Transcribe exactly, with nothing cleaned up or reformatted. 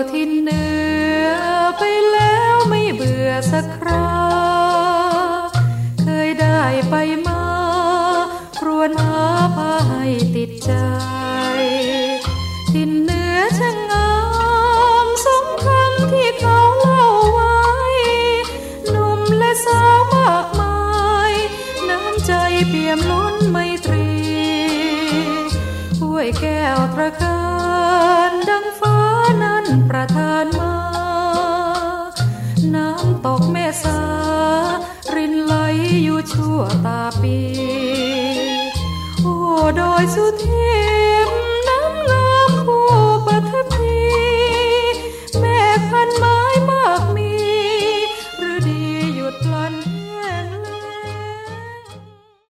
ทินเหนือไปแล้วไม่เบื่อสักคราเคยได้ไปมาครวญหาพาให้ติดใจทินเหนือช่างงามสมคำที่เขาเล่าไว้หนุ่มและสาวมากมายน้ำใจเปี่ยมล้นไมตรีห้วยแก้วตระกา